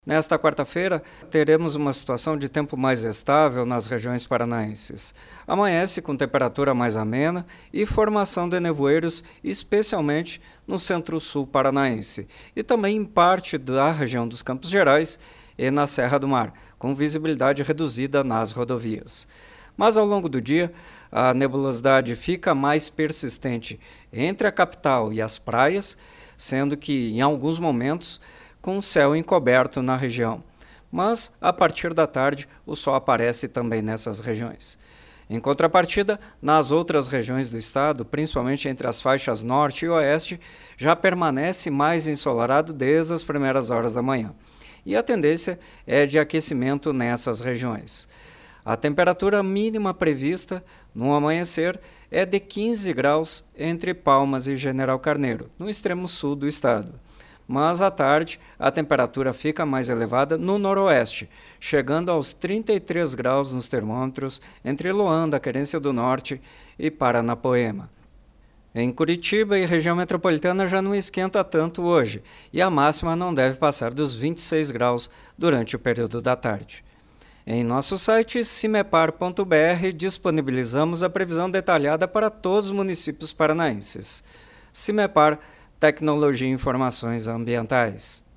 Nesta quarta-feira, teremos uma situação de tempo mais estável nas regiões paranaenses. Amanhece com temperatura mais amena e formação de nevoeiros, especialmente no centro-sul paranaense, e também em parte da região dos Campos Gerais e na Serra do Mar, com visibilidade reduzida nas rodovias. Mas ao longo do dia, a nebulosidade fica mais persistente entre a capital e as praias, sendo que, em alguns momentos, com o céu encoberto na região. Mas, a partir da tarde, o sol aparece também nessas regiões. Em contrapartida, nas outras regiões do estado, principalmente entre as faixas norte e oeste, já permanece mais ensolarado desde as primeiras horas da manhã. E a tendência é de aquecimento nessas regiões. A temperatura mínima prevista no amanhecer é de 15 graus entre Palmas e General Carneiro, no extremo sul do estado. Mas à tarde a temperatura fica mais elevada no noroeste, chegando aos 33 graus nos termômetros entre Loanda, Querência do Norte e Paranapoema. Em Curitiba e região metropolitana já não esquenta tanto hoje, e a máxima não deve passar dos 26 graus durante o período da tarde. Em nosso site cimepar.br disponibilizamos a previsão detalhada para todos os municípios paranaenses. Cimepar, Tecnologia e Informações Ambientais.